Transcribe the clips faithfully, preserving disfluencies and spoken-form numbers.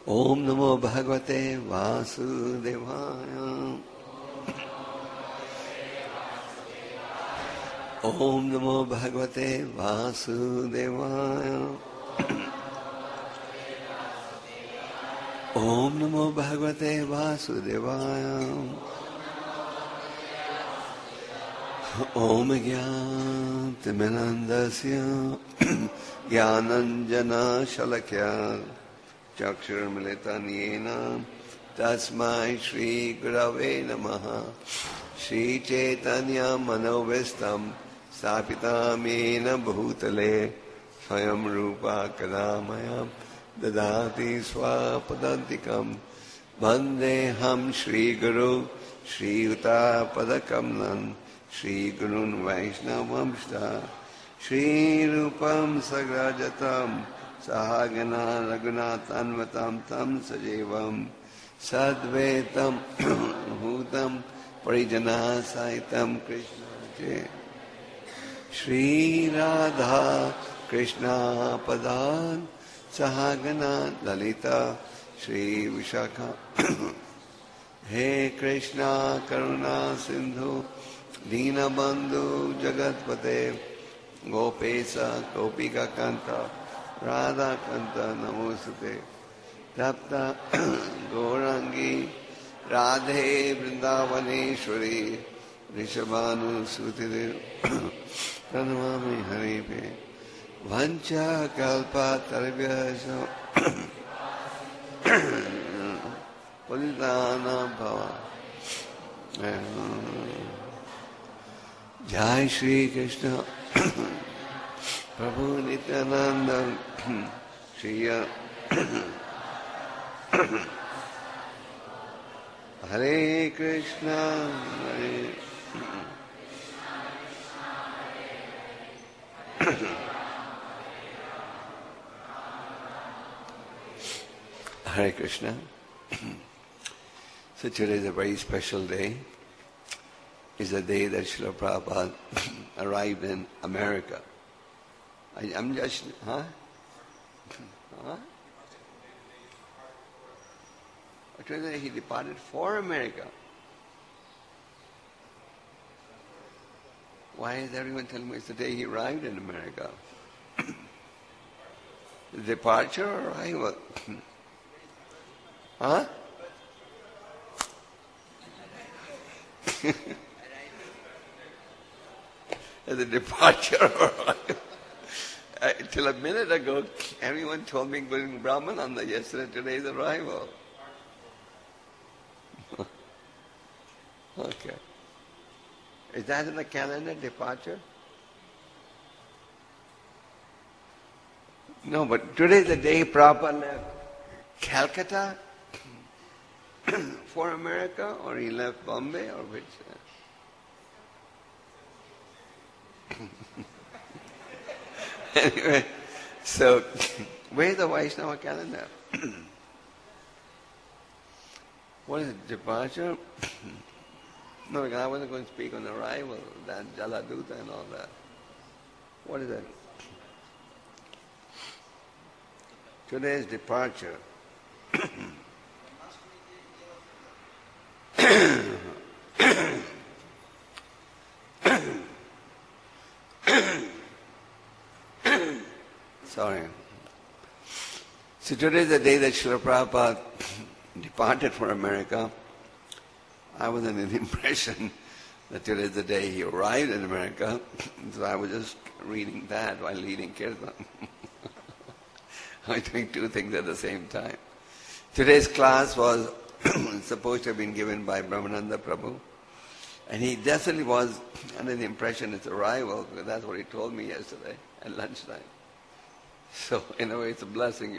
Om Namo Bhagavate Vasudevaya. Om Namo Bhagavate Vasudevaya. Om Namo Bhagavate Vasudevaya. Om Jnanatimirandasya Jnananjana Shalakya Chakshurmilitan Yena Tasmai Shri Gurave Namaha Shri Chaitanya Manovistam Stapitam Yena Bhutale Swayam Rupa Kadamayam Dadati Swapadantikam Vandeham Shri Guru Shri Uta Padakamnan Shri Gurun Vaishnavamshta Shri Rupam Sagrajatam Sahagana Raghunathanvatam Tam Sajevam Sadvetam Bhutam Parijana Saitam Krishna Je Shri Radha Krishna Padan Sahagana Lalita Shri Vishakha He Krishna Karuna Sindhu Dina Bandhu Jagatpate Gopesa Gopika Kanta Radha Kanta Namostate Tapta Gaurangi Radhe Vrindavaneshwari Rishabhanu Sutidev Pranamami Haripe Vancha Kalpa Tarvyaso Palitana Bhava Jai Shri Krishna Prabhu Nityananda Shriya Hare Krishna Hare Hare Krishna. So today is a very special day. It's the day that Srila Prabhupada arrived in America. I, I'm just, huh? Huh? Today he departed for America. Why is everyone telling me it's the day he arrived in America? Departure or arrival? Huh? The departure or arrival? Uh, till a minute ago, everyone told me going Brahmananda yesterday, today's arrival. Okay. Is that in the calendar, departure? No, but today's the day Prabhupada left Calcutta for America, or he left Bombay, or which? Anyway, so where's the Vaishnava calendar? What is it, departure? No, because I wasn't going to speak on arrival, that Jaladuta and all that. What is that? Today is departure. Sorry. So today is the day that Srila Prabhupada departed for America. I was under the impression that today is the day he arrived in America. So I was just reading that while leading Kirtan. I was doing two things at the same time. Today's class was supposed to have been given by Brahmananda Prabhu. And he definitely was under the impression it's arrival, because that's what he told me yesterday at lunchtime. So, in a way, it's a blessing.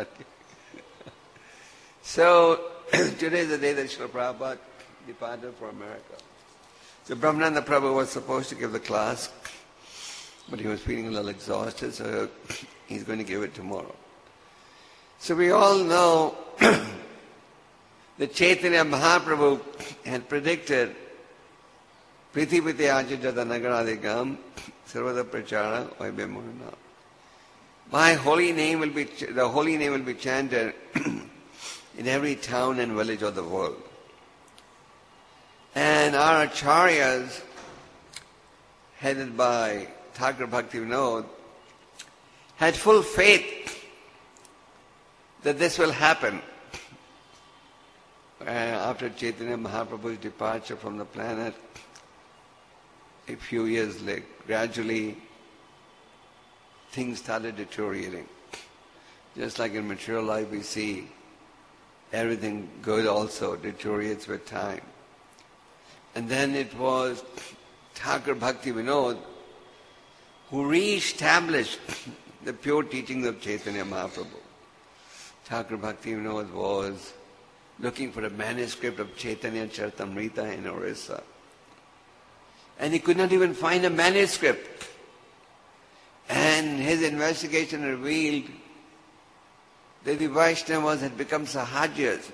So, today is the day that Srila Prabhupada departed for America. So, Brahmananda Prabhu was supposed to give the class, but he was feeling a little exhausted, so he's going to give it tomorrow. So, we all know that Chaitanya Mahaprabhu had predicted Prithipiti Ajajata Nagaradikam Sarvada Prachara Vaibhimurna. My holy name will be, the holy name will be chanted in every town and village of the world. And our acharyas, headed by Thakur Bhaktivinoda, had full faith that this will happen. Uh, after Chaitanya Mahaprabhu's departure from the planet, a few years later, gradually things started deteriorating. Just like in material life we see everything good also deteriorates with time. And then it was Thakur Bhaktivinoda who re-established the pure teachings of Chaitanya Mahaprabhu. Thakur Bhaktivinoda was looking for a manuscript of Chaitanya Charitamrita in Orissa. And he could not even find a manuscript. And his investigation revealed that the Vaishnavas had become Sahajas.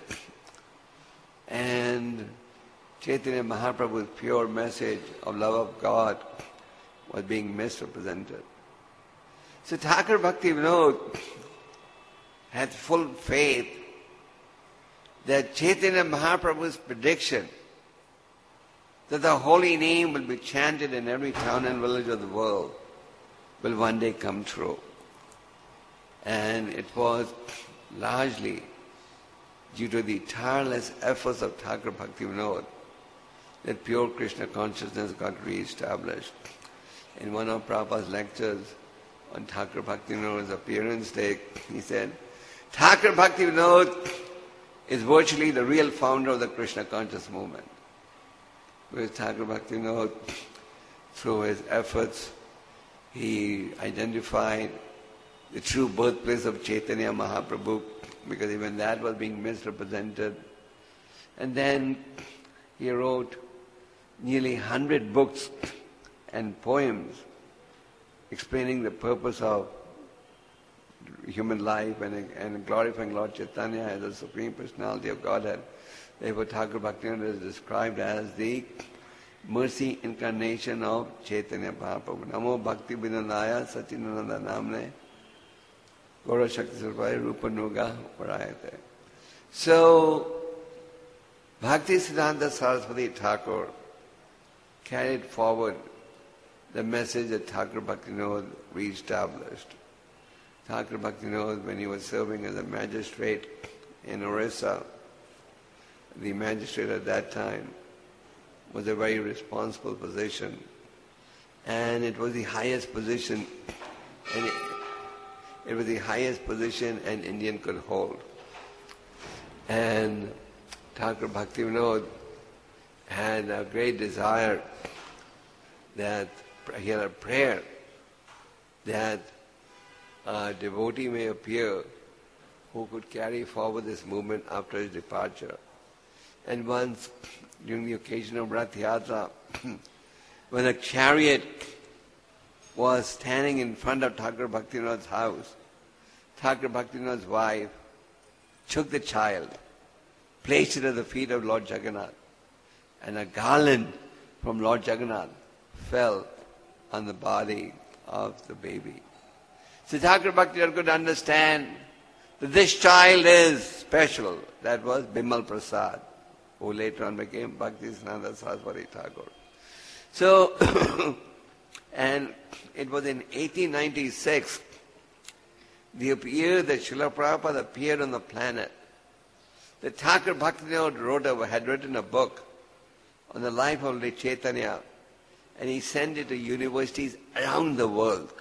And Chaitanya Mahaprabhu's pure message of love of God was being misrepresented. So Thakur Bhaktivinoda had full faith that Chaitanya Mahaprabhu's prediction that the holy name will be chanted in every town and village of the world will one day come true. And it was largely due to the tireless efforts of Thakur Bhaktivinoda that pure Krishna consciousness got re-established. In one of Prabhupada's lectures on Thakur Bhaktivinoda's appearance day, he said, Thakur Bhaktivinoda is virtually the real founder of the Krishna conscious movement. With Thakur Bhaktivinoda, through his efforts, he identified the true birthplace of Chaitanya Mahaprabhu, because even that was being misrepresented. And then he wrote nearly one hundred books and poems explaining the purpose of human life and, and glorifying Lord Chaitanya as the Supreme Personality of Godhead. Therefore, Thakur Bhaktivinoda is described as the mercy incarnation of Chaitanya Mahaprabhu. Namo Bhakti Vinodaya Sacindananda Namne Gaura Shakti Sarvaya Rupa Nuga Parayate. So, Bhakti Siddhanta Saraswati Thakur carried forward the message that Thakur Bhaktivinoda re-established. Thakur Bhaktivinoda, when he was serving as a magistrate in Orissa, the magistrate at that time was a very responsible position, and it was the highest position, and it, it was the highest position an Indian could hold. And Thakur Bhaktivinoda had a great desire that he had a prayer that a devotee may appear who could carry forward this movement after his departure. And once, during the occasion of Rath Yatra, when a chariot was standing in front of Thakur Bhaktivinoda's house, Thakur Bhaktivinoda's wife took the child, placed it at the feet of Lord Jagannath, and a garland from Lord Jagannath fell on the body of the baby. So Thakur Bhaktivinoda could understand that this child is special. That was Bimal Prasad, who later on became Bhaktisiddhanta Saraswati Thakur. So, and it was in eighteen ninety-six, the year that Srila Prabhupada appeared on the planet, that Thakur Bhaktivinoda wrote a, had written a book on the life of Lord Chaitanya, and he sent it to universities around the world.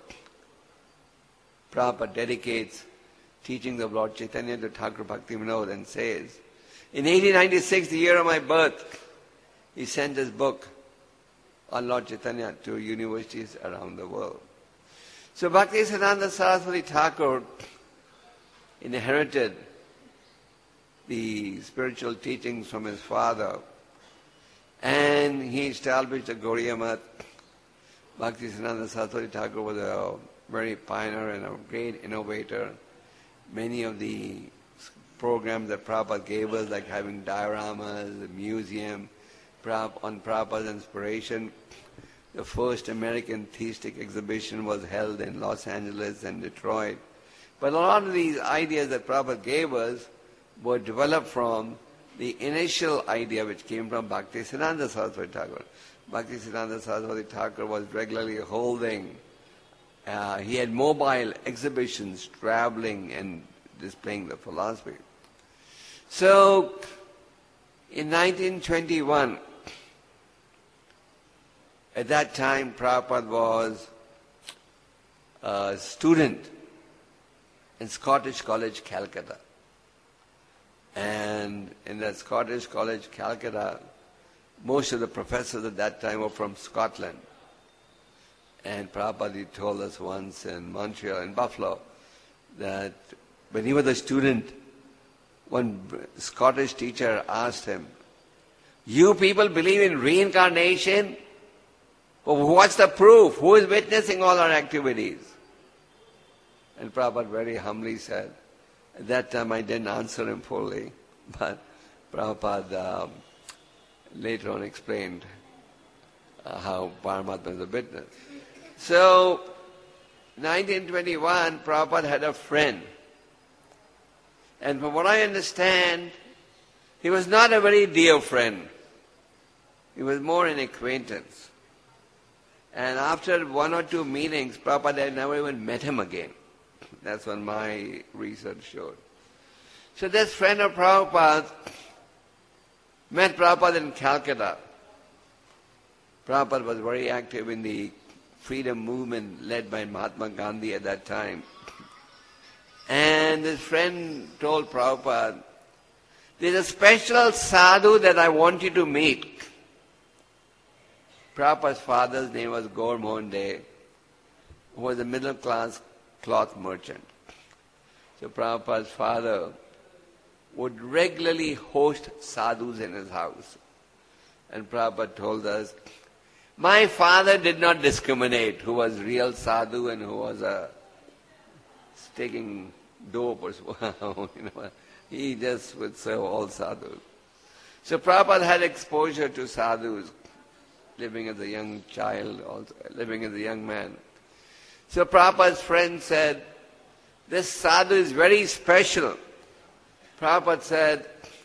Prabhupada dedicates teachings of Lord Chaitanya to Thakur Bhaktivinoda and says, in eighteen ninety-six, the year of my birth, he sent his book on Lord Chaitanya to universities around the world. So Bhaktisiddhanta Saraswati Thakur inherited the spiritual teachings from his father, and he established the Gaudiya Math. Bhaktisiddhanta Saraswati Thakur was a very pioneer and a great innovator. Many of the programs that Prabhupada gave us, like having dioramas, a museum, on Prabhupada's inspiration, the first American theistic exhibition was held in Los Angeles and Detroit. But a lot of these ideas that Prabhupada gave us were developed from the initial idea which came from Bhaktisiddhanta Saraswati Thakur. Bhaktisiddhanta Saraswati Thakur was regularly holding, uh, he had mobile exhibitions, traveling and displaying the philosophy. So, in nineteen twenty-one, at that time Prabhupada was a student in Scottish College, Calcutta. And in that Scottish College, Calcutta, most of the professors at that time were from Scotland. And Prabhupada told us once in Montreal, in Buffalo, that when he was a student, one Scottish teacher asked him, "You people believe in reincarnation? Well, what's the proof? Who is witnessing all our activities?" And Prabhupada very humbly said, at that time I didn't answer him fully, but Prabhupada um, later on explained uh, how Paramatma is a witness. So, nineteen twenty-one, Prabhupada had a friend. And from what I understand, he was not a very dear friend. He was more an acquaintance. And after one or two meetings, Prabhupada had never even met him again. That's what my research showed. So this friend of Prabhupada met Prabhupada in Calcutta. Prabhupada was very active in the freedom movement led by Mahatma Gandhi at that time. And this friend told Prabhupada, "There's a special sadhu that I want you to meet." Prabhupada's father's name was Gaur Mohan De, who was a middle-class cloth merchant. So Prabhupada's father would regularly host sadhus in his house. And Prabhupada told us, my father did not discriminate who was real sadhu and who was a taking dope or so. you know, he just would serve all sadhus. So Prabhupada had exposure to sadhus, living as a young child, also living as a young man. So Prabhupada's friend said, "This sadhu is very special." Prabhupada said,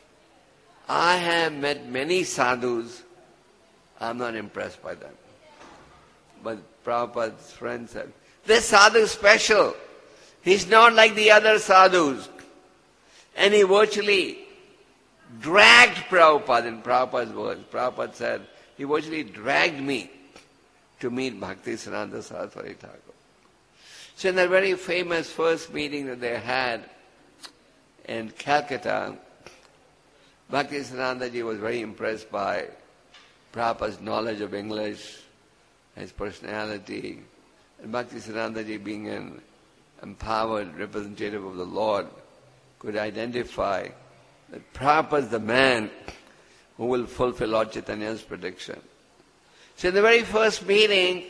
"I have met many sadhus. I'm not impressed by them." But Prabhupada's friend said, "This sadhu is special. He's not like the other sadhus." And he virtually dragged Prabhupada, in Prabhupada's words. Prabhupada said, he virtually dragged me to meet Bhaktisiddhanta Saraswati Thakur. So in that very famous first meeting that they had in Calcutta, Bhaktisiddhanta Ji was very impressed by Prabhupada's knowledge of English, his personality, and Bhaktisiddhanta Ji, being an empowered representative of the Lord, could identify that Prabhupada is the man who will fulfill Lord Chaitanya's prediction. So in the very first meeting,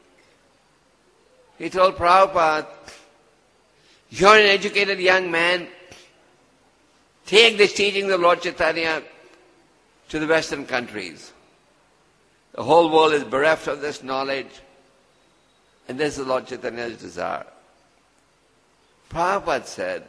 he told Prabhupada, "You're an educated young man. Take the teachings of Lord Chaitanya to the Western countries. The whole world is bereft of this knowledge, and this is Lord Chaitanya's desire." Prabhupada said,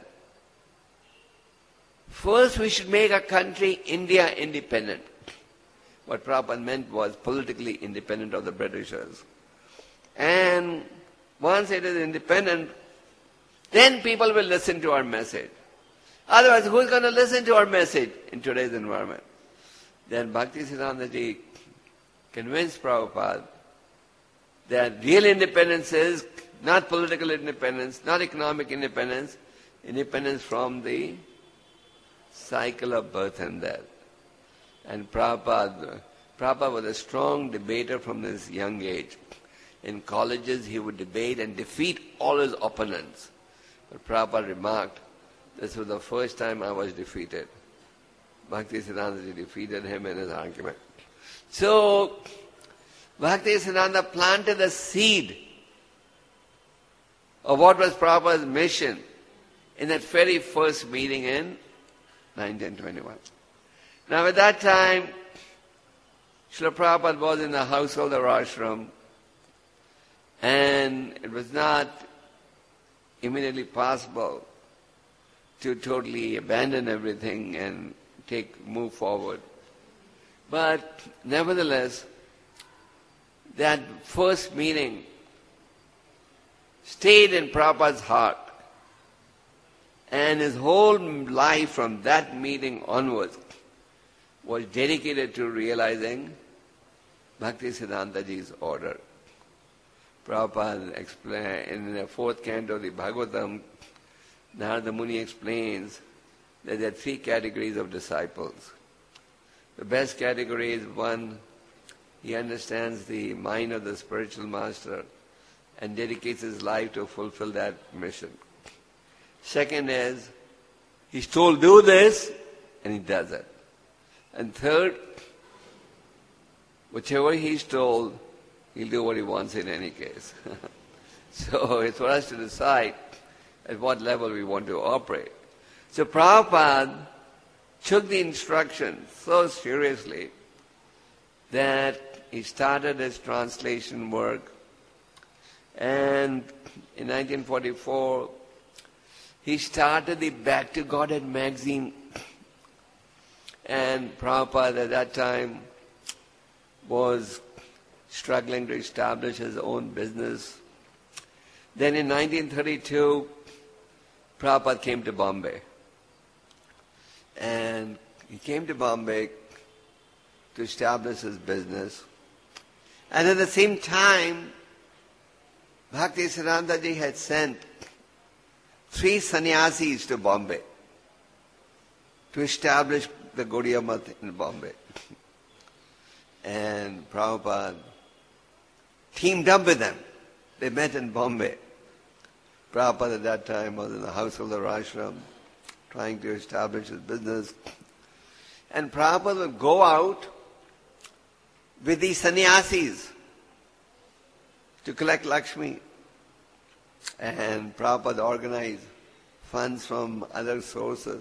"First we should make our country India independent." What Prabhupada meant was politically independent of the Britishers. And once it is independent, then people will listen to our message. Otherwise, who is going to listen to our message in today's environment? Then Bhaktisiddhanta Ji convinced Prabhupada that real independence is not political independence, not economic independence, independence from the cycle of birth and death. And Prabhupada, Prabhupada was a strong debater from this young age. In colleges, he would debate and defeat all his opponents. But Prabhupada remarked, "This was the first time I was defeated." Bhaktisiddhanta Ji defeated him in his argument. So, Bhaktisiddhanta planted a seed of what was Prabhupada's mission in that very first meeting in nineteen twenty-one. Now at that time, Srila Prabhupada was in the householder ashram, and it was not immediately possible to totally abandon everything and take move forward. But nevertheless, that first meeting stayed in Prabhupada's heart. And his whole life from that meeting onwards was dedicated to realizing Bhaktisiddhantaji's order. Prabhupada explained in the fourth canto of the Bhagavatam, Narada Muni explains that there are three categories of disciples. The best category is one, he understands the mind of the spiritual master and dedicates his life to fulfill that mission. Second is, he's told do this, and he does it. And third, whichever he's told, he'll do what he wants in any case. So it's for us to decide at what level we want to operate. So Prabhupada took the instructions so seriously that he started his translation work, and in nineteen forty-four he started the Back to Godhead magazine. And Prabhupada at that time was struggling to establish his own business. Then in nineteen thirty-two, Prabhupada came to Bombay. And he came to Bombay to establish his business. And at the same time, Bhaktisiddhantaji had sent three sannyasis to Bombay to establish the Gaudiya Math in Bombay. And Prabhupada teamed up with them. They met in Bombay. Prabhupada at that time was in the house of the ashram, trying to establish his business. And Prabhupada would go out with these sannyasis to collect Lakshmi. And Prabhupada organized funds from other sources.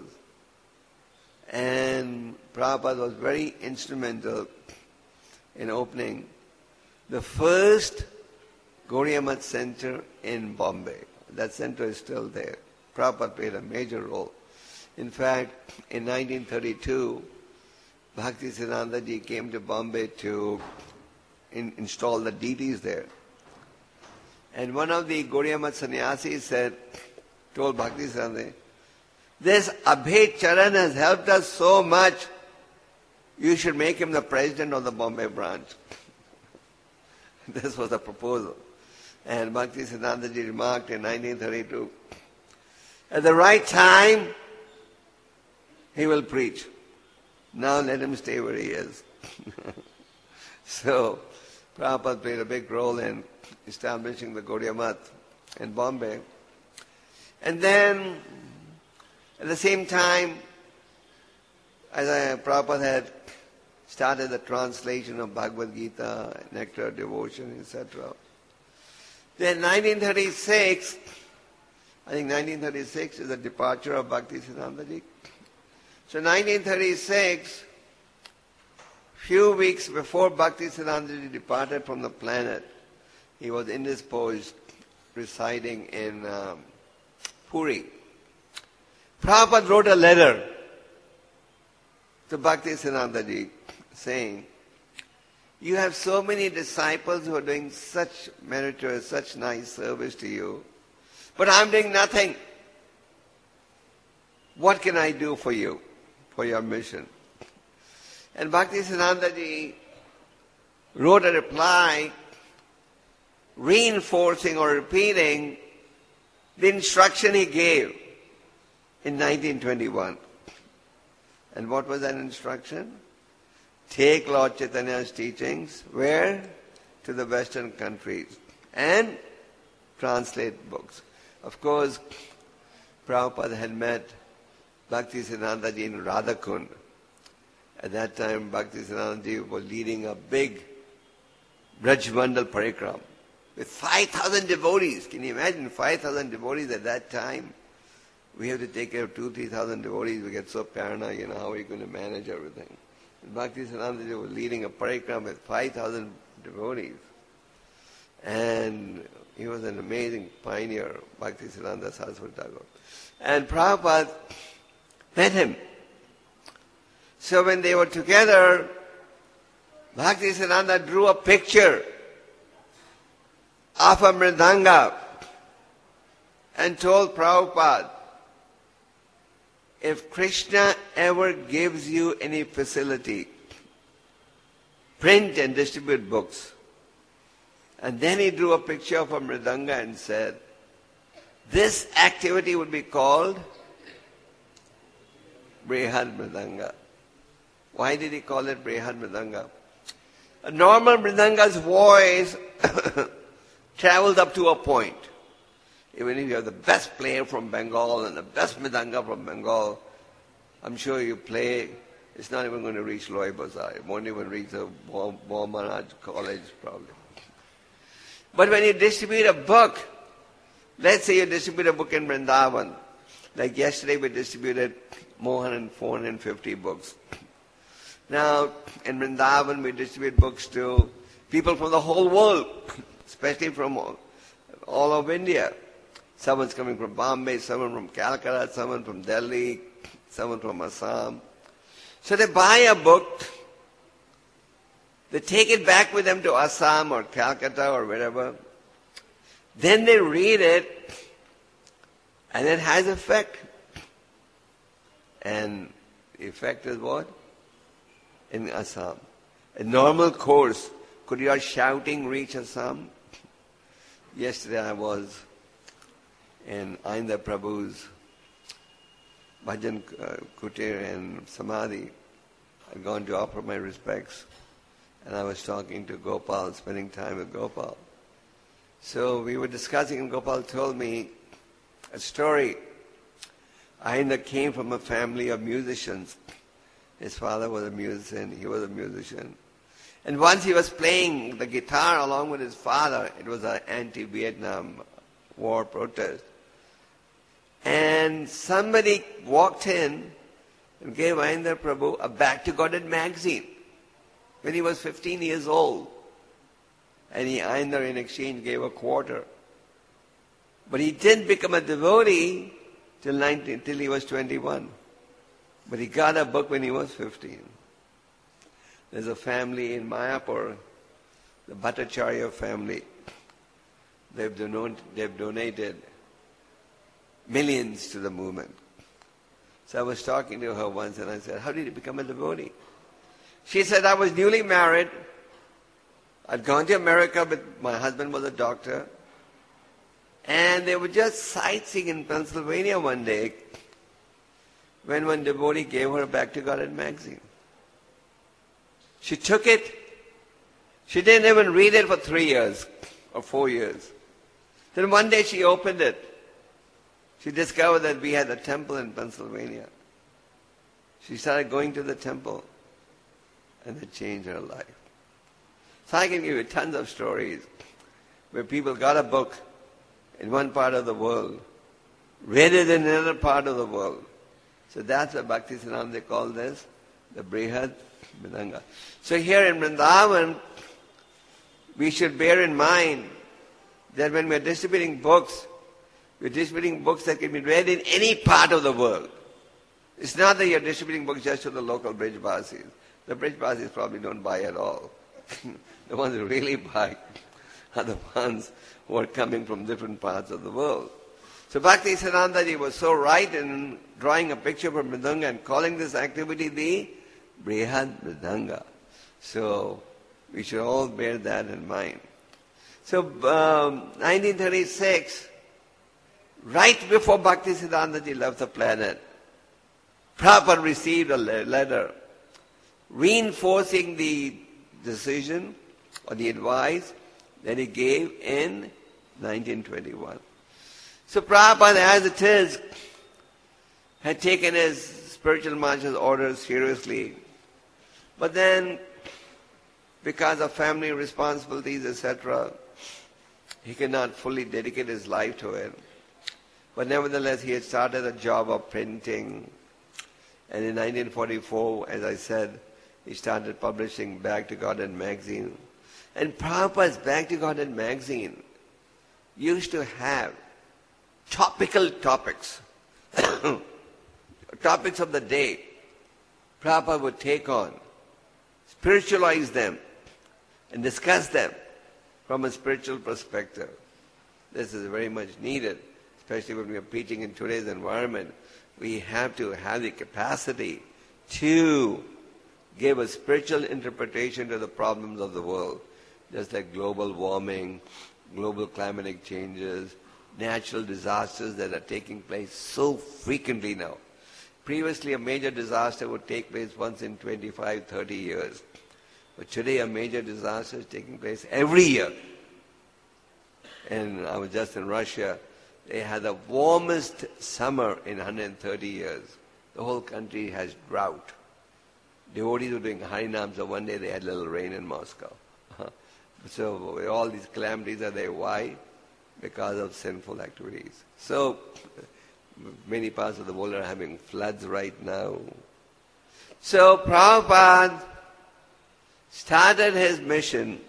And Prabhupada was very instrumental in opening the first Gaudiya Math center in Bombay. That center is still there. Prabhupada played a major role. In fact, in nineteen thirty-two, Bhaktisiddhantaji came to Bombay to in, install the deities there. And one of the Gaudiya Math sannyasis said, told Bhaktisiddhantaji, this Abhay Charan has helped us so much, you should make him the president of the Bombay branch. This was the proposal. And Bhaktisiddhantaji remarked in nineteen thirty-two, at the right time, he will preach. Now let him stay where he is. So, Prabhupada played a big role in establishing the Gaudiya Math in Bombay. And then, at the same time, as I, Prabhupada had started the translation of Bhagavad Gita, Nectar, Devotion, et cetera. Then nineteen thirty-six, I think nineteen thirty-six is the departure of Bhaktisiddhantaji. So nineteen thirty-six, few weeks before Bhaktisiddhantaji departed from the planet, he was indisposed, residing in um, Puri. Prabhupada wrote a letter to Bhaktisiddhantaji saying, you have so many disciples who are doing such meritorious, such nice service to you, but I'm doing nothing. What can I do for you, for your mission? And Bhaktisiddhantaji wrote a reply reinforcing or repeating the instruction he gave in nineteen twenty-one. And what was that instruction? Take Lord Chaitanya's teachings, where? To the Western countries, and translate books. Of course, Prabhupada had met Bhaktisiddhantaji in Radhakund. At that time, Bhaktisiddhantaji was leading a big Brajmandal Parikram with five thousand devotees. Can you imagine five thousand devotees at that time? We have to take care of two, three thousand devotees. We get so paranoid, you know, how are we going to manage everything? And Bhaktisiddhantaji was leading a parikram with five thousand devotees. And he was an amazing pioneer, Bhaktisiddhanta Saraswati Thakur. And Prabhupada met him. So when they were together, Bhaktisiddhanta drew a picture of a mridanga and told Prabhupada, if Krishna ever gives you any facility, print and distribute books. And then he drew a picture of a mridanga and said, this activity would be called Brihad Mridanga. Why did he call it Brihad Mridanga? A normal mridanga's voice travels up to a point. Even if you have the best player from Bengal and the best mridanga from Bengal, I'm sure you play, it's not even going to reach Loy Bazaar. It won't even reach the Mohammed College probably. But when you distribute a book, let's say you distribute a book in Vrindavan, like yesterday we distributed more than four hundred fifty books. Now, in Vrindavan we distribute books to people from the whole world, especially from all, all of India. Someone's coming from Bombay, someone from Calcutta, someone from Delhi, someone from Assam. So they buy a book, they take it back with them to Assam or Calcutta or wherever. Then they read it, and it has effect. And the effect is what? In Assam. A normal course. Could your shouting reach Assam? Yesterday I was in Ainda Prabhu's Bhajan uh, Kutir and Samadhi. I'd gone to offer my respects, and I was talking to Gopal, spending time with Gopal. So we were discussing, and Gopal told me a story. Ainda came from a family of musicians. His father was a musician, he was a musician. And once he was playing the guitar along with his father. It was an anti-Vietnam war protest. And somebody walked in and gave Ainda Prabhu a Back to Godhead magazine when he was fifteen years old. And he, Ainda in exchange gave a quarter. But he didn't become a devotee till nineteen, till he was twenty-one. But he got a book when he was fifteen. There's a family in Mayapur, the Bhattacharya family. They've, don- they've donated millions to the movement. So I was talking to her once and I said, how did you become a devotee? She said, I was newly married. I'd gone to America, but my husband was a doctor. And they were just sightseeing in Pennsylvania one day when one devotee gave her a Back to Godhead magazine. She took it. She didn't even read it for three years or four years. Then one day she opened it. She discovered that we had a temple in Pennsylvania. She started going to the temple, and it changed her life. So I can give you tons of stories where people got a book in one part of the world, read it in another part of the world. So that's what Bhaktisiddhanta they call this, the Brihad Mridanga. So here in Vrindavan, we should bear in mind that when we're distributing books, we're distributing books that can be read in any part of the world. It's not that you're distributing books just to the local Brijvasis. The Brijvasis probably don't buy at all. The ones who really buy are the ones who are coming from different parts of the world. So Bhaktisiddhanta Ji was so right in drawing a picture of Mridanga and calling this activity the Brihad Mridanga. So we should all bear that in mind. So um, nineteen thirty-six, right before Bhaktisiddhanta Ji left the planet, Prabhupada received a letter reinforcing the decision or the advice that he gave in nineteen twenty-one. So Prabhupada, as it is, had taken his spiritual master's orders seriously. But then, because of family responsibilities, et cetera, he could not fully dedicate his life to it. But nevertheless, he had started a job of printing. And in nineteen forty-four, as I said, he started publishing Back to Godhead magazine. And Prabhupada's Back to Godhead magazine used to have topical topics topics of the day, Prabhupada would take on, spiritualize them, and discuss them from a spiritual perspective. This is very much needed, especially when we are preaching in today's environment. We have to have the capacity to give a spiritual interpretation to the problems of the world, just like global warming, global climatic changes, natural disasters that are taking place so frequently now. Previously, a major disaster would take place once in twenty-five, thirty years. But today, a major disaster is taking place every year. And I was just in Russia. They had the warmest summer in one hundred thirty years. The whole country has drought. Devotees were doing Harinam, so one day they had a little rain in Moscow. So all these calamities are there. Why? Because of sinful activities. So many parts of the world are having floods right now. So Prabhupada started his mission,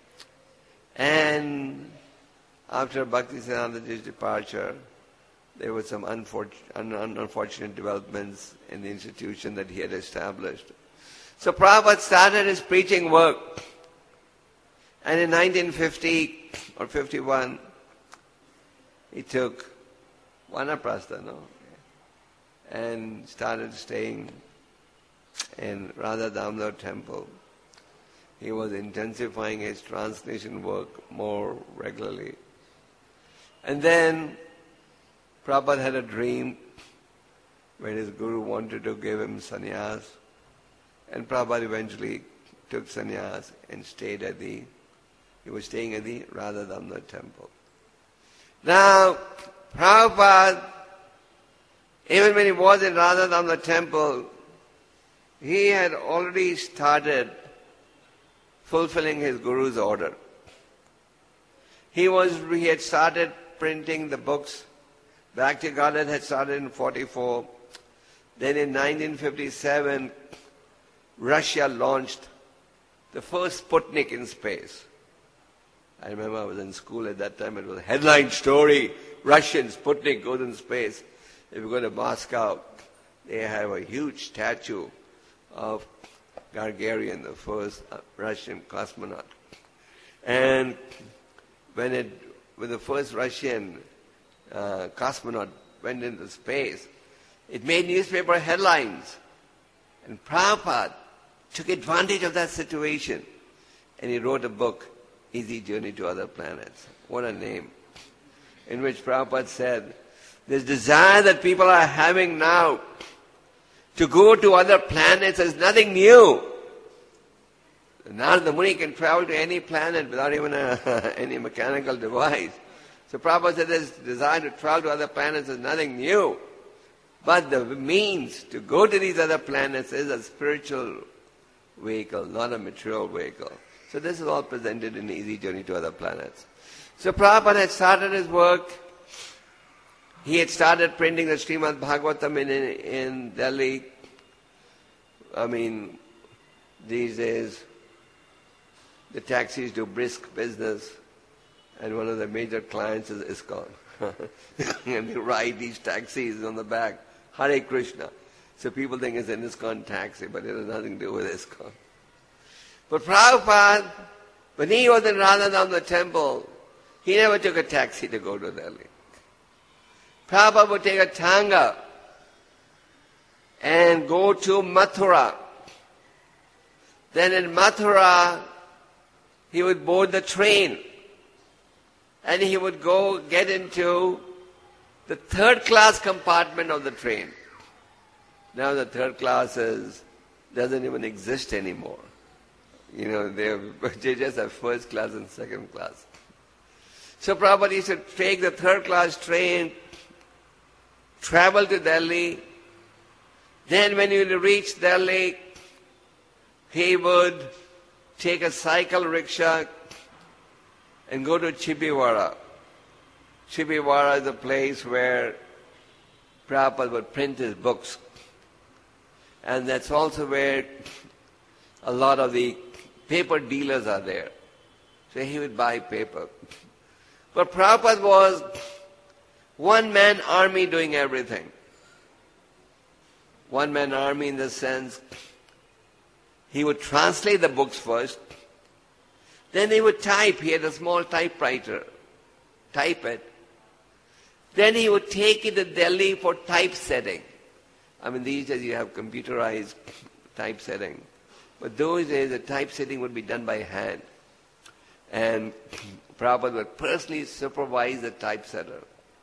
and after Bhaktisiddhantaji's departure, there were some unfor- un- unfortunate developments in the institution that he had established. So Prabhupada started his preaching work, and in nineteen fifty or fifty-one, he took Vanaprastha, no? And started staying in Radha Damodar temple. He was intensifying his translation work more regularly. And then Prabhupada had a dream when his guru wanted to give him sannyas. And Prabhupada eventually took sannyas and stayed at the, he was staying at the Radha Damodar temple. Now, Prabhupada, even when he was in Radha Damodar temple, he had already started fulfilling his guru's order. He was, he had started printing the books. Bhakti Goddess had started in forty-four. Then in nineteen fifty-seven, Russia launched the first Sputnik in space. I remember I was in school at that time. It was a headline story, Russian Sputnik goes in space. If you go to Moscow, they have a huge statue of Gagarin, the first Russian cosmonaut. And when it, when the first Russian uh, cosmonaut went into space, it made newspaper headlines. And Prabhupada took advantage of that situation, and he wrote a book, Easy Journey to Other Planets. What a name. In which Prabhupada said, this desire that people are having now to go to other planets is nothing new. Narada Muni can travel to any planet without even a, any mechanical device. So Prabhupada said this desire to travel to other planets is nothing new. But the means to go to these other planets is a spiritual vehicle, not a material vehicle. So this is all presented in Easy Journey to Other Planets. So Prabhupada had started his work. He had started printing the Srimad Bhagavatam in, in Delhi. I mean, these days, the taxis do brisk business, and one of the major clients is ISKCON. And they ride these taxis on the back, Hare Krishna. So people think it's an ISKCON taxi, but it has nothing to do with ISKCON. But Prabhupada, when he was in Radha Damodar temple, he never took a taxi to go to Delhi. Prabhupada would take a tanga and go to Mathura. Then in Mathura, he would board the train and he would go get into the third class compartment of the train. Now the third class is, doesn't even exist anymore. You know, they, they just have first class and second class. So Prabhupada used to take the third class train, travel to Delhi. Then when he would reach Delhi, he would take a cycle rickshaw and go to Chibiwara. Chibiwara is a place where Prabhupada would print his books. And that's also where a lot of the paper dealers are there. So he would buy paper. But Prabhupada was one-man army doing everything. one-man army in the sense he would translate the books first, then he would type. He had a small typewriter, type it. Then he would take it to Delhi for typesetting. I mean, these days you have computerized typesetting. But those days the typesetting would be done by hand. And Prabhupada would personally supervise the typesetter.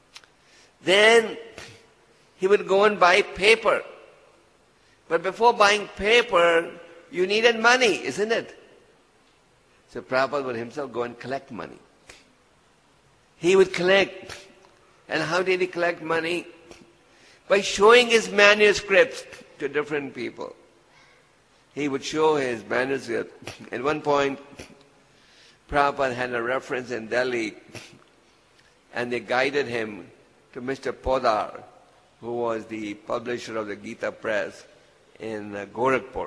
Then he would go and buy paper. But before buying paper, you needed money, isn't it? So Prabhupada would himself go and collect money. He would collect. And how did he collect money? By showing his manuscripts to different people. He would show his manuscript. At one point, Prabhupada had a reference in Delhi, and they guided him to Mister Podar, who was the publisher of the Gita Press in uh, Gorakhpur.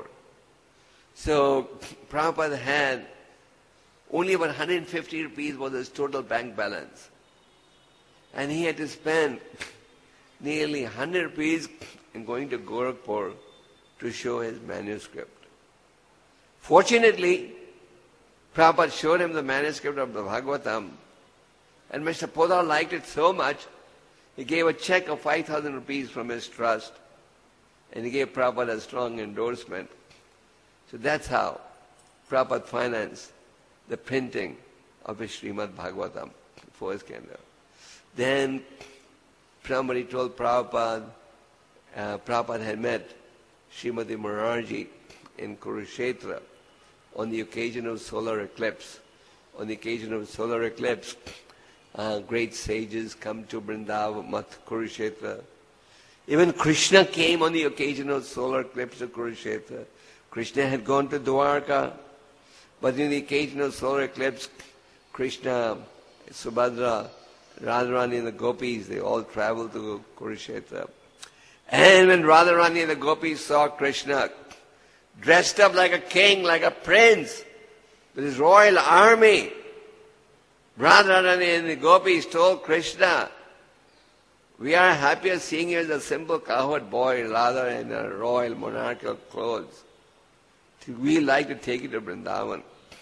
So Prabhupada had only about one hundred fifty rupees was his total bank balance. And he had to spend nearly one hundred rupees in going to Gorakhpur to show his manuscript. Fortunately, Prabhupada showed him the manuscript of the Bhagavatam, and Mister Podar liked it so much, he gave a check of five thousand rupees from his trust, and he gave Prabhupada a strong endorsement. So that's how Prabhupada financed the printing of his Srimad Bhagavatam, first canto. Then somebody told Prabhupada, uh, Prabhupada had met Srimati Morarji in Kurukshetra on the occasion of solar eclipse. On the occasion of solar eclipse, uh, great sages come to Vrindavan, Math, Kurukshetra. Even Krishna came on the occasion of solar eclipse to Kurukshetra. Krishna had gone to Dwarka, but in the occasion of solar eclipse, Krishna, Subhadra, Radharani and the gopis, they all traveled to Kurukshetra. And when Radharani and the gopis saw Krishna dressed up like a king, like a prince, with his royal army, Radharani and the gopis told Krishna, "We are happier seeing you as a simple cowherd boy rather in a royal monarchical clothes. We like to take you to Vrindavan."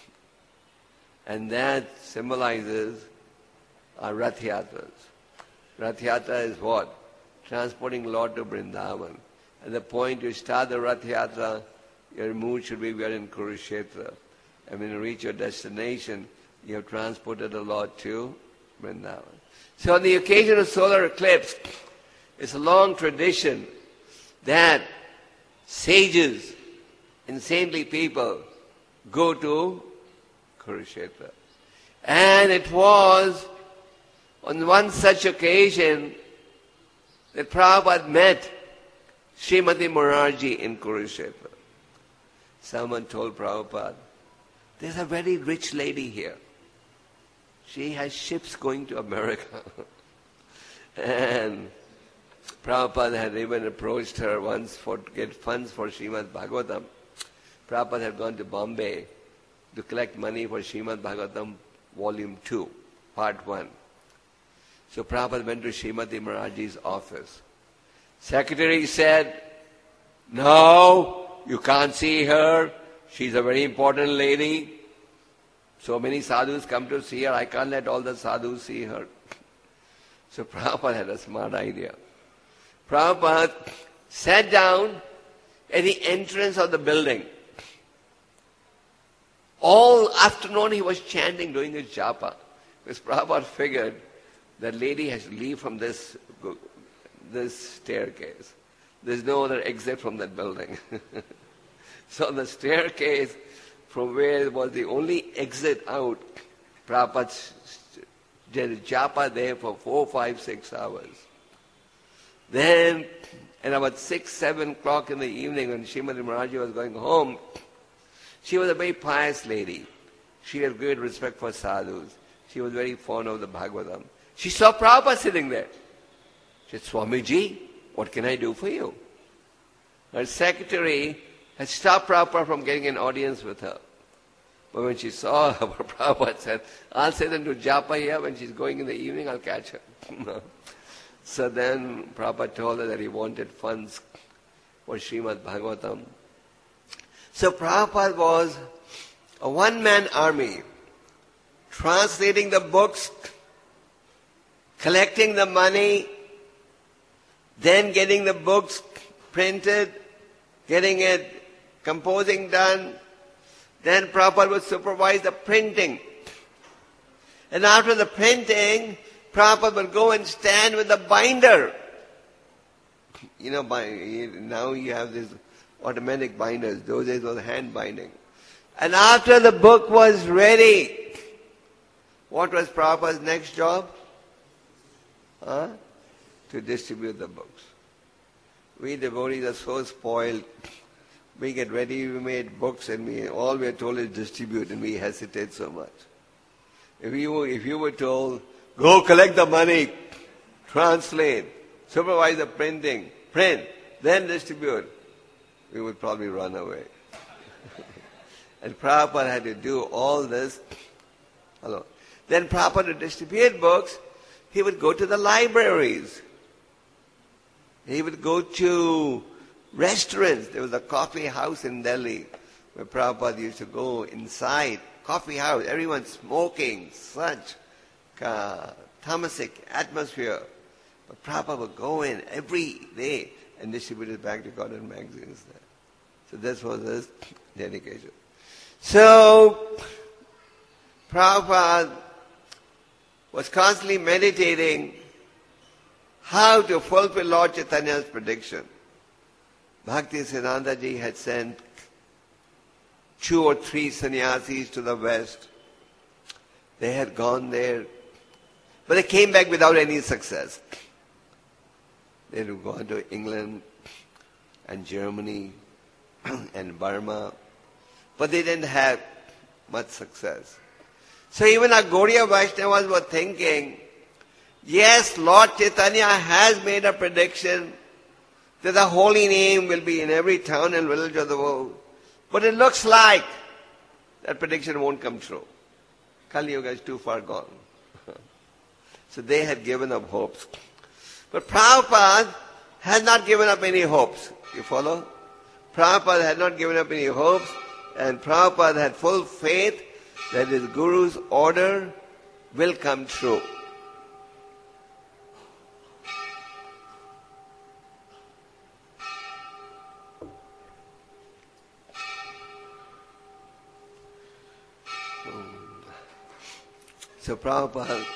And that symbolizes our Rath Yatras. Rath Yatra is what? Transporting Lord to Vrindavan. At the point you start the Rath Yatra, your mood should be we are in Kurukshetra. And when you reach your destination, you have transported the Lord to Vrindavan. So on the occasion of solar eclipse, it's a long tradition that sages and saintly people go to Kurukshetra. And it was on one such occasion that Prabhupada met Srimati Morarji in Kurukshetra. Someone told Prabhupada, "There's a very rich lady here. She has ships going to America." And Prabhupada had even approached her once for to get funds for Srimad Bhagavatam. Prabhupada had gone to Bombay to collect money for Srimad Bhagavatam Volume two, Part one. So Prabhupada went to Srimati Morarji's office. Secretary said, "No, you can't see her. She's a very important lady. So many sadhus come to see her. I can't let all the sadhus see her." So Prabhupada had a smart idea. Prabhupada sat down at the entrance of the building. All afternoon he was chanting, doing his japa. Because Prabhupada figured that lady has to leave from this, this staircase. There's no other exit from that building. So the staircase from where was the only exit out, Prabhupada did japa there for four, five, six hours. Then at about six, seven o'clock in the evening when Srimati Morarji was going home, she was a very pious lady. She had great respect for sadhus. She was very fond of the Bhagavatam. She saw Prabhupada sitting there. She said, "Swamiji, what can I do for you?" Her secretary had stopped Prabhupada from getting an audience with her. But when she saw her, Prabhupada said, "I'll sit and do japa here. When she's going in the evening, I'll catch her." So then Prabhupada told her that he wanted funds for Srimad Bhagavatam. So Prabhupada was a one-man army, translating the books, collecting the money, then getting the books printed, getting it, composing done. Then Prabhupada would supervise the printing. And after the printing, Prabhupada would go and stand with the binder. You know, by, now you have these automatic binders. Those days was hand binding. And after the book was ready, what was Prabhupada's next job? Huh? To distribute the books. We devotees are so spoiled. We get ready-made books and we all we are told is distribute, and we hesitate so much. If you, if you were told, go collect the money, translate, supervise the printing, print, then distribute, we would probably run away. And Prabhupada had to do all this alone. Then Prabhupada would distribute books. He would go to the libraries. He would go to restaurants. There was a coffee house in Delhi where Prabhupada used to go inside. Coffee house, everyone smoking, such uh, tamasic atmosphere. But Prabhupada would go in every day and distribute it back to God and magazines there. So this was his dedication. So Prabhupada was constantly meditating how to fulfill Lord Chaitanya's prediction. Bhakti Siddhanta Ji had sent two or three sannyasis to the West. They had gone there, but they came back without any success. They had gone to England and Germany and Burma, but they didn't have much success. So even our Gaudiya Vaishnavas were thinking, yes, Lord Chaitanya has made a prediction that the holy name will be in every town and village of the world. But it looks like that prediction won't come true. Kali Yuga is too far gone. So they had given up hopes. But Prabhupada has not given up any hopes. You follow? Prabhupada had not given up any hopes, and Prabhupada had full faith that his Guru's order will come true. So Prabhupada,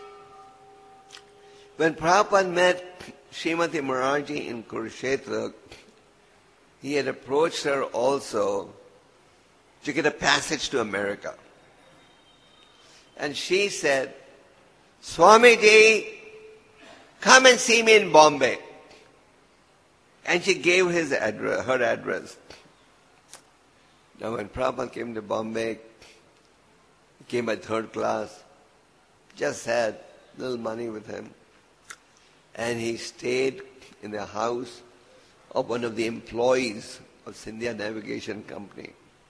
when Prabhupada met Srimati Morarji in Kurukshetra, he had approached her also to get a passage to America. And she said, Swamiji, come and see me in Bombay. And she gave his address, her address. Now when Prabhupada came to Bombay, he came by third class, just had little money with him. And he stayed in the house of one of the employees of Scindia Navigation Company.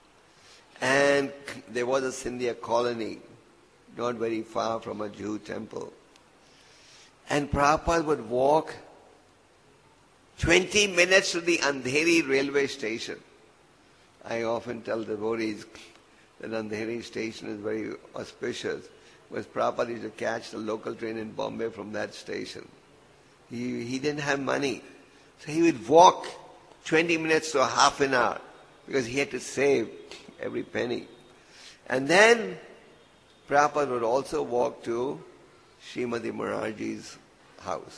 And there was a Scindia colony not very far from a Jew temple. And Prabhupada would walk twenty minutes to the Andheri railway station. I often tell devotees that Andheri station is very auspicious, because Prabhupada used to catch the local train in Bombay from that station. He, he didn't have money. So he would walk twenty minutes to a half an hour because he had to save every penny. And then Prabhupada would also walk to Srimati Morarji's house.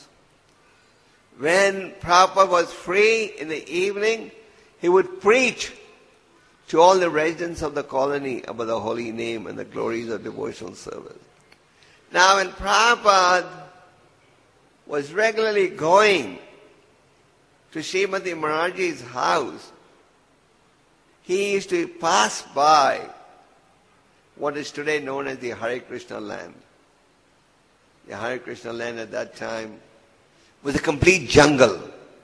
When Prabhupada was free in the evening, he would preach to all the residents of the colony about the holy name and the glories of devotional service. Now when Prabhupada was regularly going to Srimati Morarji's house, he used to pass by what is today known as the Hare Krishna land. The Hare Krishna land at that time was a complete jungle.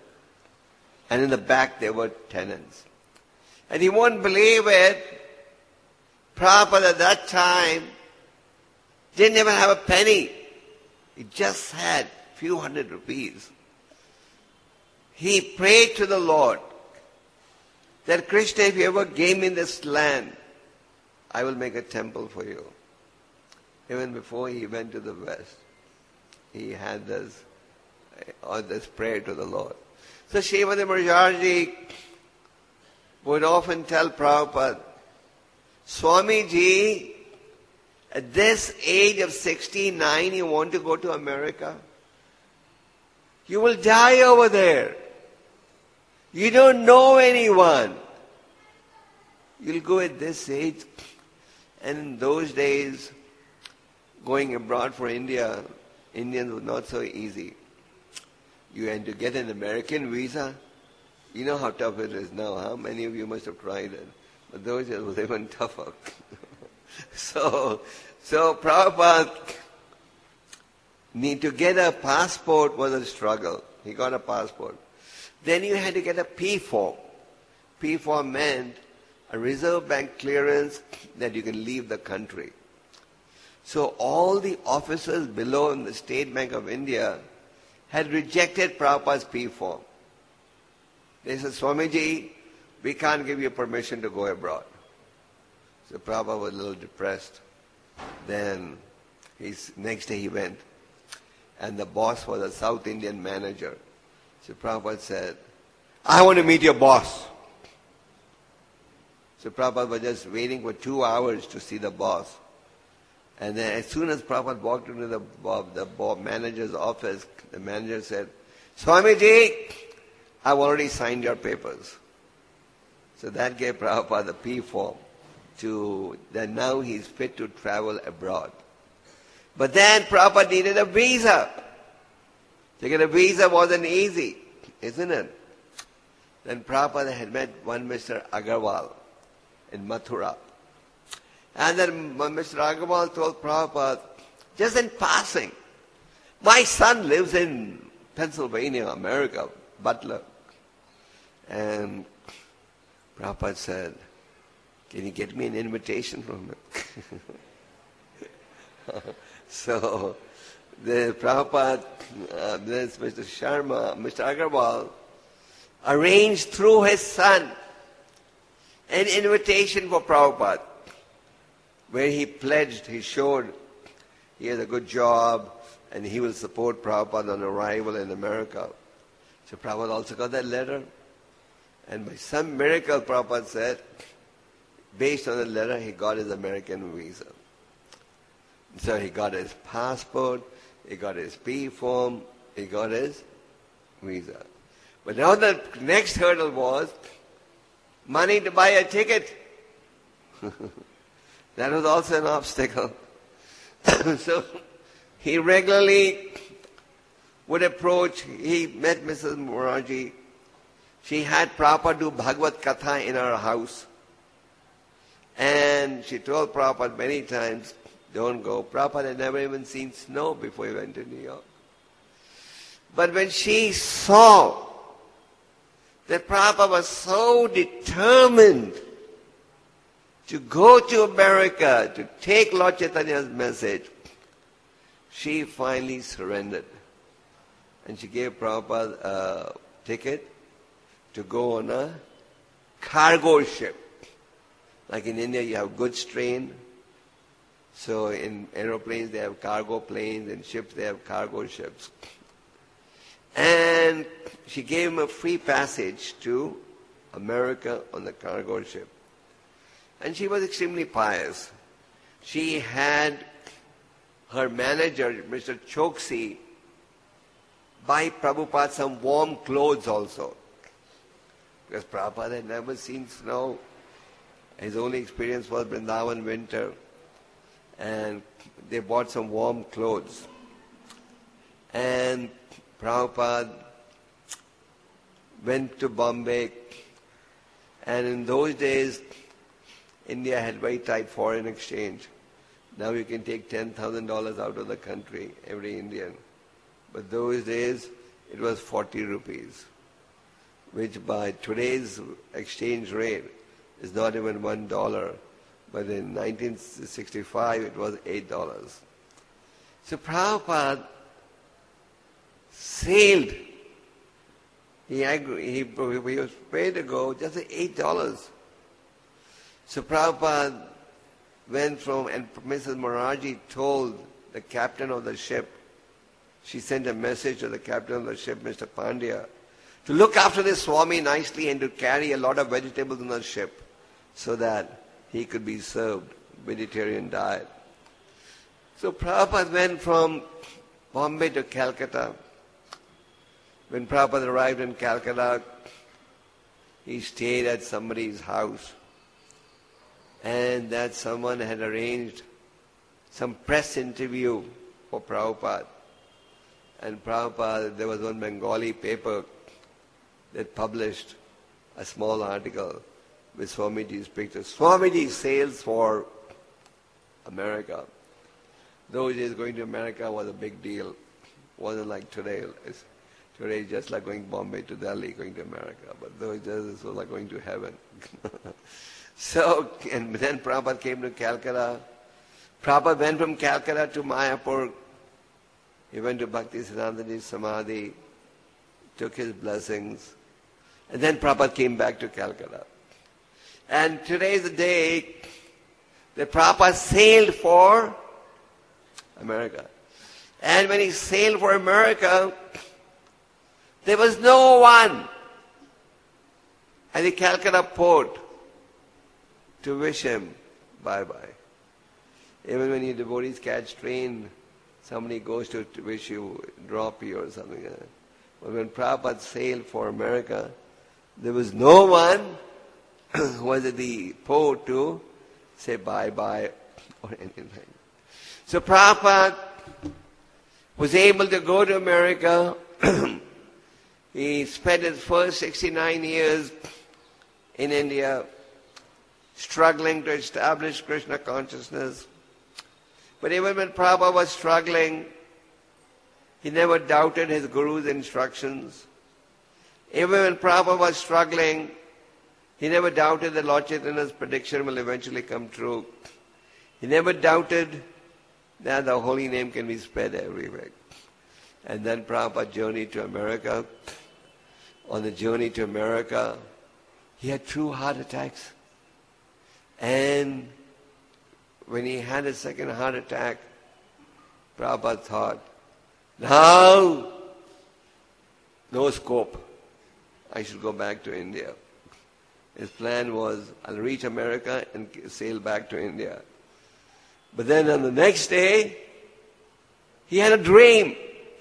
And in the back there were tenants. And you won't believe it, Prabhupada at that time didn't even have a penny. He just had a few hundred rupees. He prayed to the Lord, that Krishna, if you ever gave me this land, I will make a temple for you. Even before he went to the West, he had this, or this prayer to the Lord. So Srimati Mukherjee would often tell Prabhupada, Swamiji, at this age of sixty-nine, you want to go to America? You will die over there. You don't know anyone. You'll go at this age. And in those days, going abroad for India, Indians was not so easy. You had to get an American visa. You know how tough it is now. How many of you must have tried it? But those days was even tougher. so, so Prabhupada, need to get a passport was a struggle. He got a passport. Then you had to get a P form. P form meant a Reserve Bank clearance that you can leave the country. So all the officers below in the State Bank of India had rejected Prabhupada's P form. They said, Swamiji, we can't give you permission to go abroad. So Prabhupada was a little depressed. Then his, next day he went. And the boss was a South Indian manager. So Prabhupada said, I want to meet your boss. So Prabhupada was just waiting for two hours to see the boss. And then as soon as Prabhupada walked into the, the manager's office, the manager said, Swamiji, I've already signed your papers. So that gave Prabhupada the P form to that now he's fit to travel abroad. But then Prabhupada needed a visa. To get a visa wasn't easy, isn't it? Then Prabhupada had met one Mister Agarwal in Mathura. And then Mister Agarwal told Prabhupada, just in passing, my son lives in Pennsylvania, America, Butler. And Prabhupada said, can you get me an invitation from him? So, the Prabhupada, uh, this Mister Sharma, Mister Agarwal, arranged through his son an invitation for Prabhupada, where he pledged, he showed he has a good job and he will support Prabhupada on arrival in America. So Prabhupada also got that letter. And by some miracle, Prabhupada said, based on the letter, he got his American visa. So he got his passport, he got his P form, he got his visa. But now the next hurdle was money to buy a ticket. That was also an obstacle. So he regularly would approach, he met Missus Mukherjee. She had Prabhupada do Bhagavad Katha in her house. And she told Prabhupada many times, don't go. Prabhupada had never even seen snow before he went to New York. But when she saw that Prabhupada was so determined to go to America, to take Lord Chaitanya's message, she finally surrendered. And she gave Prabhupada a ticket to go on a cargo ship. Like in India, you have goods train. So in aeroplanes, they have cargo planes. In ships, they have cargo ships. And she gave him a free passage to America on the cargo ship. And she was extremely pious. She had her manager, Mister Choksi, buy Prabhupada some warm clothes also. Because Prabhupada had never seen snow. His only experience was Vrindavan winter. And they bought some warm clothes. And Prabhupada went to Bombay. And in those days, India had very tight foreign exchange. Now you can take ten thousand dollars out of the country, every Indian. But those days, it was forty rupees, which by today's exchange rate is not even one dollar. But in nineteen sixty-five, it was eight dollars. So Prabhupada sailed He, agreed, he, he was paid to go just eight dollars. So Prabhupada went from, and Missus Moraji told the captain of the ship, she sent a message to the captain of the ship, Mister Pandya, to look after this Swami nicely and to carry a lot of vegetables on the ship so that he could be served vegetarian diet. So Prabhupada went from Bombay to Calcutta. When Prabhupada arrived in Calcutta, he stayed at somebody's house. And that someone had arranged some press interview for Prabhupada. And Prabhupada, there was one Bengali paper that published a small article with Swamiji's picture. Swamiji sails for America. Those days going to America was a big deal. Wasn't like today. It's, today it's just like going Bombay to Delhi, going to America. But those days it was like going to heaven. So, and then Prabhupada came to Calcutta. Prabhupada went from Calcutta to Mayapur. He went to Bhaktisiddhantaji's Samadhi, took his blessings, and then Prabhupada came back to Calcutta. And today is the day that Prabhupada sailed for America. And when he sailed for America, there was no one at the Calcutta port to wish him bye-bye. Even when you devotees catch train, somebody goes to, to wish you, drop you or something like that. But when Prabhupada sailed for America, there was no one who was at the port to say bye-bye or anything. So Prabhupada was able to go to America. He spent his first sixty-nine years in India struggling to establish Krishna consciousness. But even when Prabhupada was struggling, he never doubted his Guru's instructions. Even when Prabhupada was struggling, he never doubted that Lord Chaitanya's prediction will eventually come true. He never doubted that the holy name can be spread everywhere. And then Prabhupada journeyed to America. On the journey to America, he had two heart attacks. And when he had a second heart attack, Prabhupada thought, now, no scope. I should go back to India. His plan was, I'll reach America and sail back to India. But then on the next day, he had a dream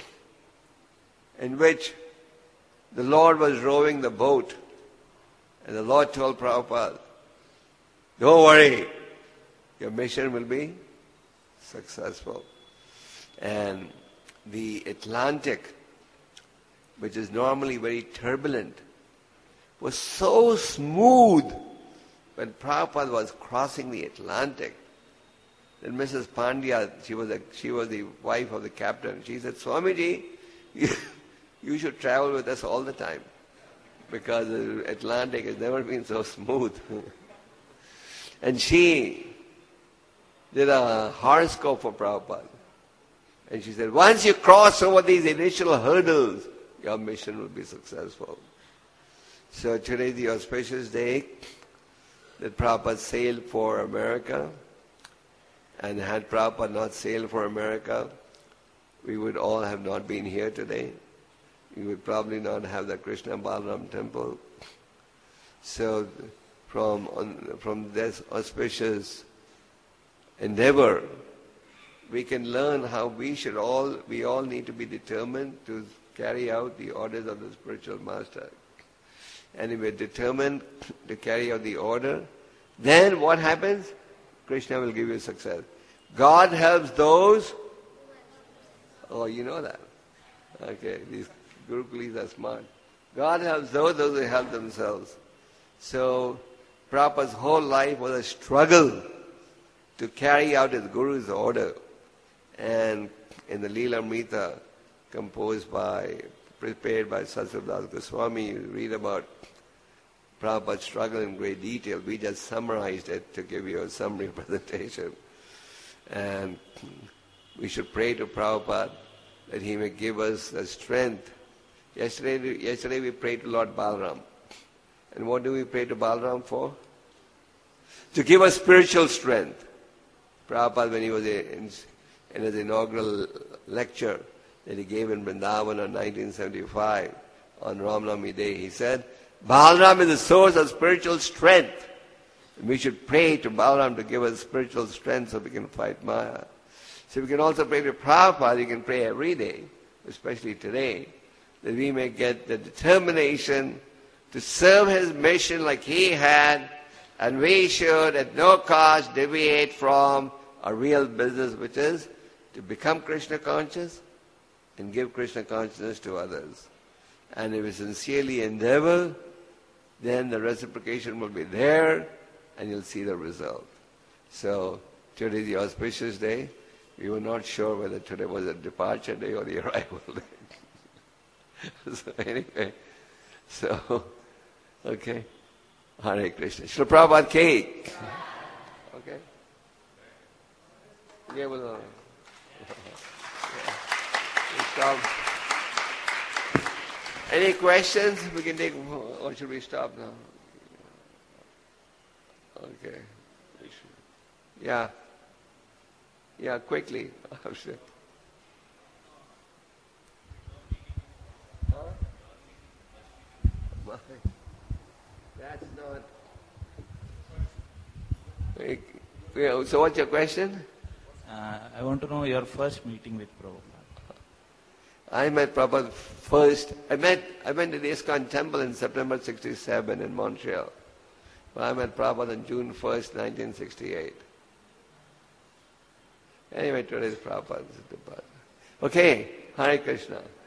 in which the Lord was rowing the boat. And the Lord told Prabhupada, don't worry, your mission will be successful. And the Atlantic, which is normally very turbulent, was so smooth when Prabhupada was crossing the Atlantic. Then Missus Pandya, she was, a, she was the wife of the captain, she said, Swamiji, you, you should travel with us all the time because the Atlantic has never been so smooth. And she did a horoscope for Prabhupada. And she said, once you cross over these initial hurdles, your mission will be successful. So today is the auspicious day that Prabhupada sailed for America. And had Prabhupada not sailed for America, we would all have not been here today. We would probably not have the Krishna Balaram temple. So from, on, from this auspicious endeavor, we can learn how we should all, we all need to be determined to carry out the orders of the spiritual master. And if we're determined to carry out the order, then what happens? Krishna will give you success. God helps those. Oh, you know that. Okay, these Gurukulis are smart. God helps those, those who help themselves. So, Prabhupada's whole life was a struggle to carry out his Guru's order. And in the Leela-mrita, composed by, prepared by Satsrupadas Goswami, you read about Prabhupada's struggle in great detail. We just summarized it to give you a summary presentation. And we should pray to Prabhupada that he may give us the strength Yesterday, yesterday we prayed to Lord Balaram. And what do we pray to Balaram for? To give us spiritual strength. Prabhupada, when he was in, in his inaugural lecture that he gave in Vrindavan in nineteen seventy-five on Ram Navami Day, he said, Balaram is the source of spiritual strength. And we should pray to Balaram to give us spiritual strength so we can fight Maya. So we can also pray to Prabhupada. You can pray every day, especially today, that we may get the determination to serve his mission like he had, and we should at no cost deviate from our real business, which is to become Krishna conscious and give Krishna consciousness to others. And if we sincerely endeavor, then the reciprocation will be there and you'll see the result. So today is the auspicious day. We were not sure whether today was a departure day or the arrival day. So anyway, so, okay. Hare Krishna. Srila Prabhupada Ki. Okay. Yeah, well, uh, yeah. Stop. Any questions? We can take, or should we stop now? Okay. Yeah. Yeah, quickly. Oh, shit. Huh? That's not... Yeah, so what's your question? Uh, I want to know your first meeting with Prabhupada. I met Prabhupada first. I met I went to the ISKCON temple in September sixty-seven in Montreal. But I met Prabhupada on June first, nineteen sixty-eight. Anyway, today's Prabhupada's departure. Okay, Hare Krishna.